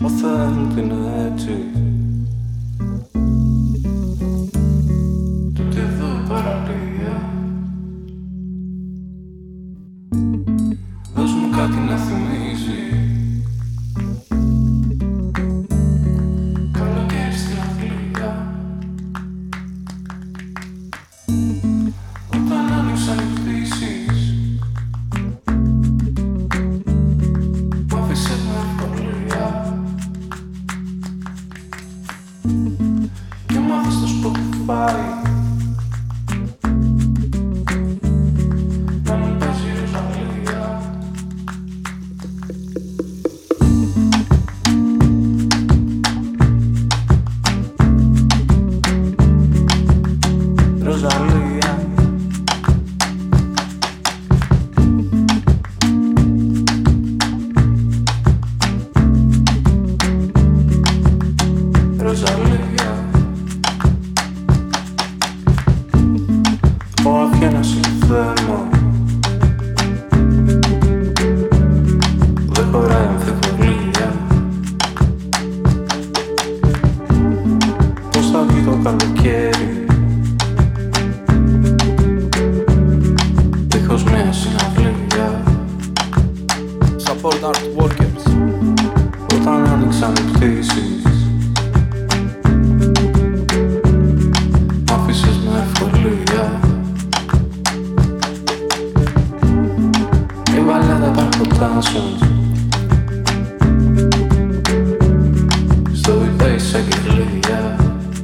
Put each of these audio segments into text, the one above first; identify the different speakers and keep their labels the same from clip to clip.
Speaker 1: Ο Θεός είναι έτσι. Τούτη εδώ η παραλία. Δώσ' μου κάτι να θυμίζει. Καλοκαίρι στην Αγγλία. Όταν άνοιξαν οι πτήσεις, μ' άφησες με ευκολία. Και μάθες το Spotify να μην παίζει Ροζαλία. Ροζαλία. Ροζαλία. Ο Αφιένας είναι θέμα. Δεν χωράει αμφιβολία. Πώς θα βγει το καλοκαίρι δίχως μια συναυλία.
Speaker 2: Support art workers.
Speaker 1: Όταν άνοιξαν οι πτήσεις, μ' άφησες με ευκολία. Έβαλε τα παρκοτάσεων στο eBay σε αγγελία.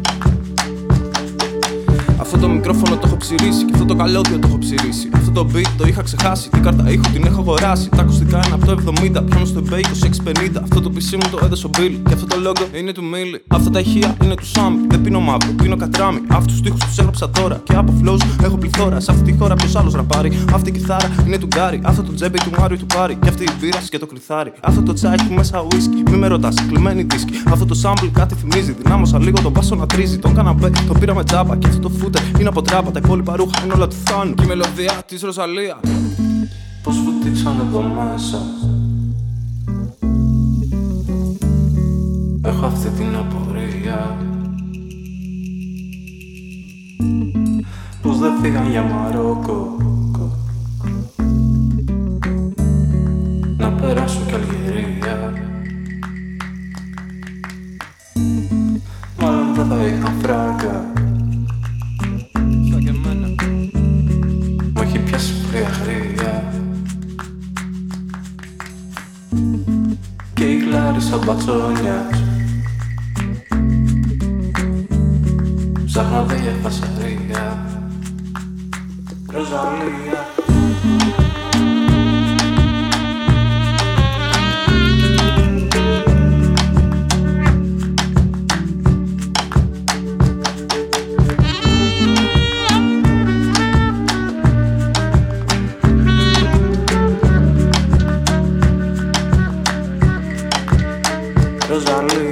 Speaker 2: Αυτό το μικρόφωνο το έχω ψηρίσει και αυτό το καλώδιο το έχω ψηρίσει. Αυτό το beat το είχα ξεχάσει, την κάρτα ήχου την έχω αγοράσει. Τα ακουστικά είναι από το 70, πιάνω στο eBay 2650. Αυτό το PC μου το έδωσε ο Billy και αυτό το logo είναι του Millie. Αυτά τα ηχεία είναι του Sam, δεν πίνω μαύρο, πίνω κατράμι. Αυτούς τους τοίχους τους έγραψα τώρα και από flows έχω πληθώρα. Σε αυτή τη χώρα ποιος άλλος ραπάρει. Αυτή η κιθάρα είναι του Γκάρι, αυτό το τζέμπι του Μάριου του Πάρη. Και αυτή η μπύρα και το κρυθάρι. Αυτό το τσάι έχει μέσα whisky, μη με ρωτάς, κλεμμένη δίσκη. Αυτό το sample κάτι θυμίζει, δυνάμωσα λίγο τον μπάσο να τρίζει. Τον καναπέ το πήραμε τζάμπα και αυτό το φούτερ είναι από τράπα. Τα υπόλοιπα ρούχα είναι όλα του Θάνου και η μελωδία της Ροζαλία.
Speaker 1: Πώς βουτήξαν εδώ μέσα. Έχω αυτή την απορία. Πώς δεν φύγαν για Μαρόκο να περάσουν κι Αλγερία. Μάλλον δεν θα είχαν φράγκα.
Speaker 2: Σαν και εμένα.
Speaker 1: Μου έχει πιάσει φριαγρία. Και η Κλάρισα μπατσόνιας ψάχνονται για φασαρία. Ροζαλία. Ροζαλία.